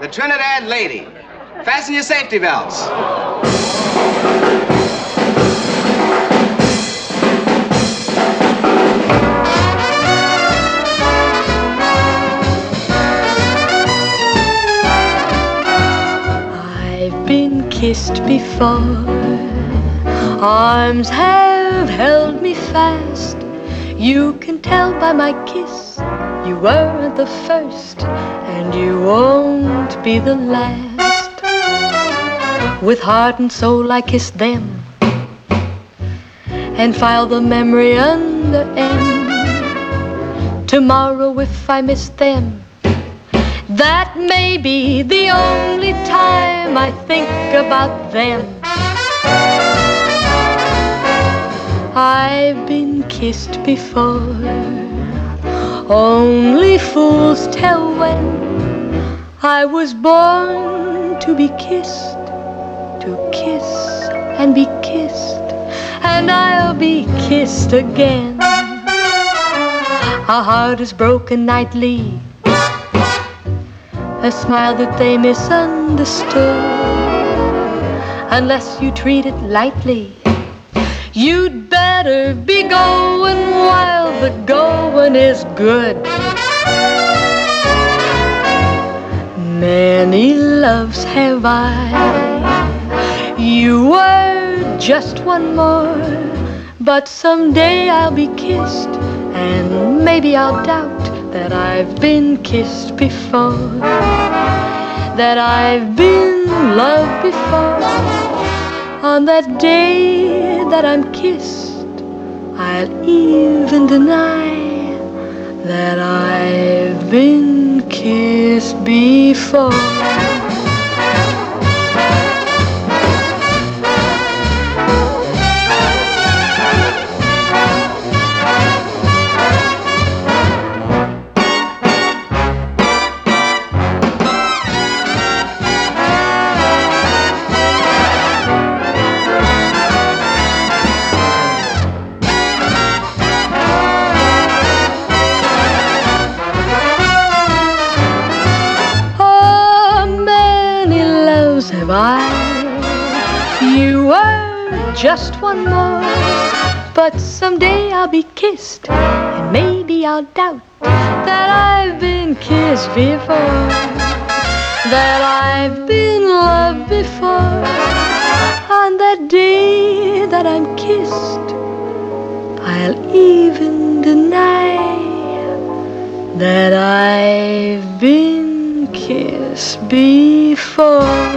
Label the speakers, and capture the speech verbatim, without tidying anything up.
Speaker 1: Trinidad lady. Fasten your safety belts.
Speaker 2: I've been kissed before. Arms have held me fast. You can tell by my kiss you weren't the first, and you won't be the last. With heart and soul I kissed them and file the memory under N. Tomorrow if I miss them, that may be the only time I think about them. I've been kissed before. Only fools tell when. I was born to be kissed, to kiss and be kissed, and I'll be kissed again. A heart is broken nightly, a smile that they misunderstood. Unless you treat it lightly, you'd better be going while the going is good. Many loves have I, you were just one more. But someday I'll be kissed, and maybe I'll doubt that I've been kissed before, that I've been loved before. On that day that I'm kissed, I'll even deny that I've been kissed before. You were just one more. But someday I'll be kissed, and maybe I'll doubt that I've been kissed before, that I've been loved before. On that day that I'm kissed, I'll even deny that I've been kissed before.